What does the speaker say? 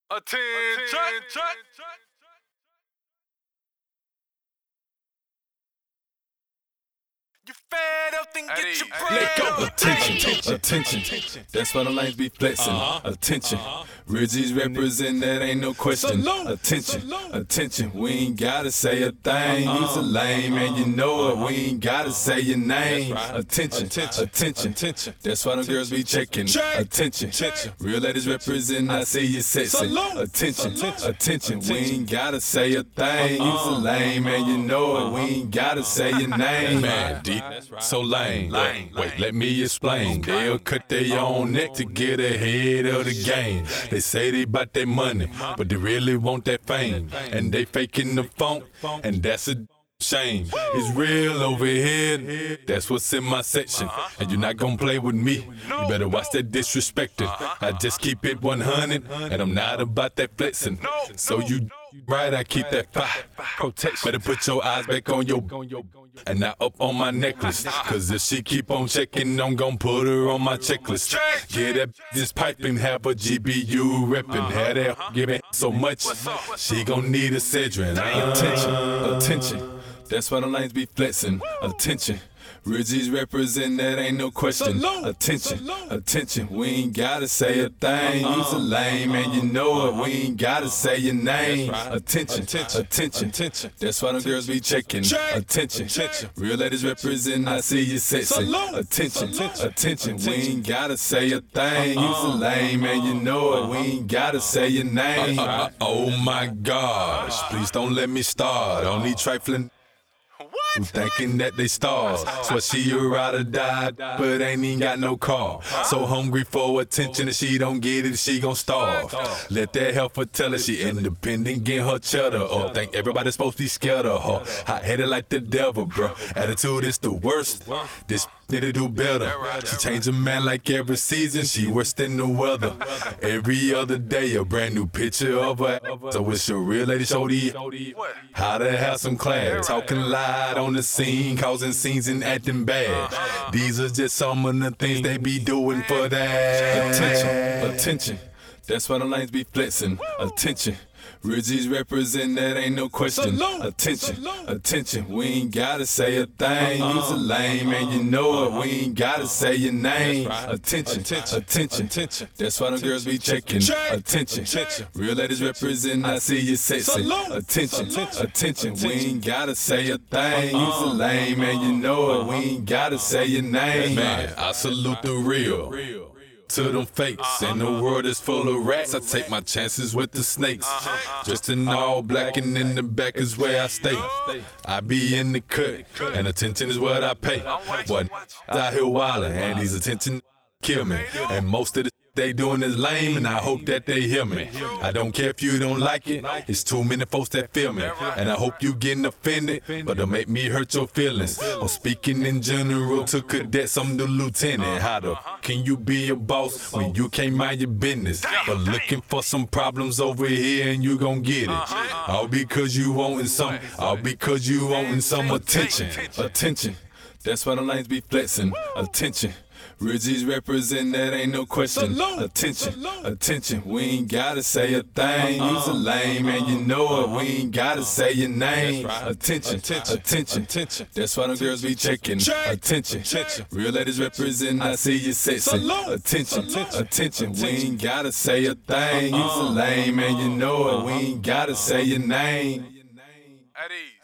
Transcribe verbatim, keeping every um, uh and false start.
Attention. You fed up, then get your bread. Let go. Attention, attention. That's why the lanes be flexing. Uh-huh. Attention. Real G's represent, that ain't no question. Salute. Attention, Salute. attention. We ain't gotta say a thing. Uh-huh. You's a lame and you know it. Uh-huh. We ain't gotta say your name. That's right. Attention, Attention. attention. Attention. That's why them girls be checking. Check. Attention, Check. real ladies represent. I see you sexy. Salute. Attention, Attention. attention. We Attention. ain't gotta say a thing. You's a Uh-huh. lame and you know it. We ain't gotta say your name. Man, deep, so lame. Lame, Wait, lame. let me explain. Okay. They'll cut their own neck to get ahead of the game. They say they bout their money, but they really want that fame. And they faking the funk, and that's a shame. It's real over here, that's what's in my section. And you're not gonna play with me, you better watch that disrespecting. I just keep it one hundred, and I'm not about that flexing. So you right, I keep that fire. Protection. Better put your eyes back on your and not up on my necklace. Cause if she keep on checking, I'm gon' put her on my checklist. Yeah, that this piping, have a G B U reppin'. Had that giving so much, she gon' need a Cedrin. Attention, attention. That's why the lanes be flexing. Attention. Real G's represent, that ain't no question. Salute. Attention, Salute. attention. We ain't gotta say a thing. You's a lame and you know it. We ain't gotta say your name. That's right. Attention, Attention. attention. Attention. That's why them girls be checking. Check. Attention, Attention. real ladies represent. I see you sexy. Salute. Attention, Salute. attention. We Attention. ain't gotta say a thing. You's a lame and you know it. We ain't gotta say your name. Uh, uh, oh my gosh, please don't let me start. Only trifling who thinking that they stars. So she a ride or die, but ain't even got no car. So hungry for attention, if she don't get it, she gon' starve. Let that helper tell her she independent, get her cheddar. Or think everybody's supposed to be scared of her. Hot-headed like the devil, bro. Attitude is the worst. This need to do better. She change a man like every season, she worse than the weather. Every other day, a brand new picture of her. So it's your real lady show the how to have some class. Talking loud on the scene, causing scenes and acting bad. These are just some of the things they be doing for that. Attention, attention. That's why the lanes be flexing. Attention. Real G's represent, that ain't no question. Salute. Attention, Salute. attention. We ain't gotta say a thing. You's a lame and you know it. We ain't gotta say your name. That's right. Attention, Attention. attention. Attention. That's why them girls be checking. Check. Attention, Attention. real ladies represent. I see you sexy. Salute. Attention, Salute. attention. We Attention. ain't gotta say a thing. You's a lame and you know it. We ain't gotta say your name. Man, I salute the real. To them fakes, and the world is full of rats. I take my chances with the snakes. Just in all black, and in the back is where I stay. I be in the cut, and attention is what I pay. But out here wildin', and these attention kill me. And most of the they doing is lame, and I hope that they hear me. I don't care if you don't like it, it's too many folks that feel me. And I hope you getting offended, but don't make me hurt your feelings. I'm speaking in general to cadets, I'm the lieutenant. How the can you be a boss when you can't mind your business? But looking for some problems over here and you gon' get it. All because you wanting some, all because you wanting some attention. Attention. That's why the lanes be flexing. Attention. Real G's represent, that ain't no question. Salute. Attention, Salute. attention. We ain't gotta say a thing. You's a lame and you know it. We ain't gotta say your name. That's right. Attention, Attention. attention. Attention. That's why them girls be checking. Check. Attention, Attention. real ladies represent. I see you sexy. Salute. Attention, Attention. attention. We Attention. ain't gotta say a thing. You's a lame and you know it. We ain't gotta say your name. Eddie.